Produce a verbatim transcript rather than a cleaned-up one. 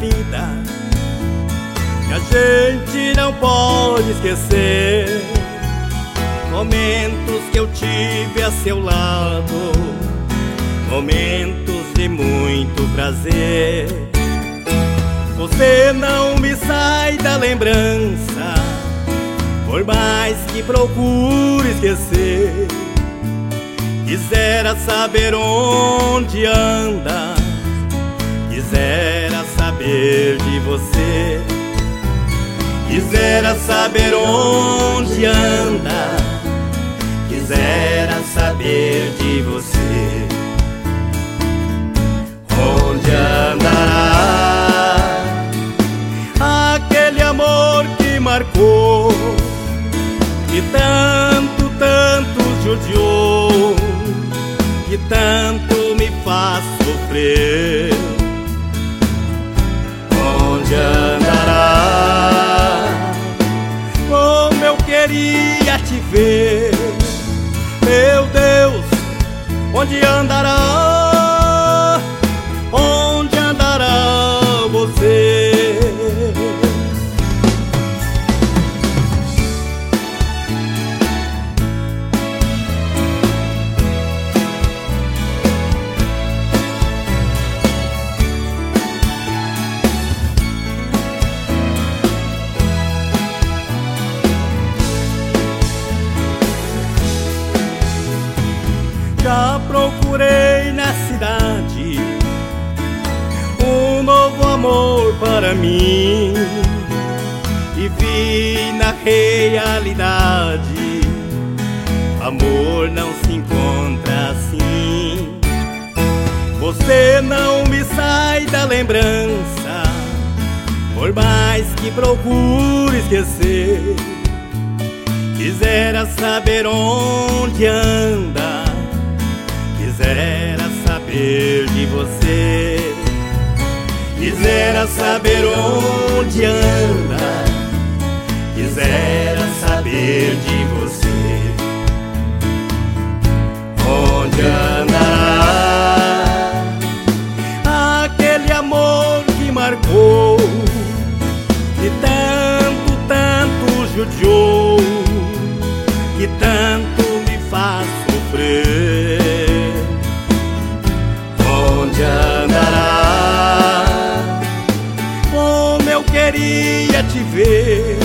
vida que a gente não pode esquecer. Momentos que eu tive a seu lado, momentos de muito prazer. Você não me sai da lembrança, por mais que procure esquecer. Quisera saber onde anda, quisera saber de você. Quisera saber onde anda, quisera saber de você. Onde andará aquele amor que marcou, que tanto, tanto judiou, que tanto me faz sofrer? Onde andará? Como eu queria te ver, meu Deus, onde andará? Onde andará você? Já procurei na cidade um novo amor para mim e vi na realidade amor não se encontra assim. Você não me sai da lembrança, por mais que procure esquecer. Quisera saber onde anda, quisera saber de você. Quisera saber onde anda, quisera saber de você. Onde andará aquele amor que marcou, que tanto, tanto judiou, que tanto me faz sofrer? Onde andará? Como eu queria te ver,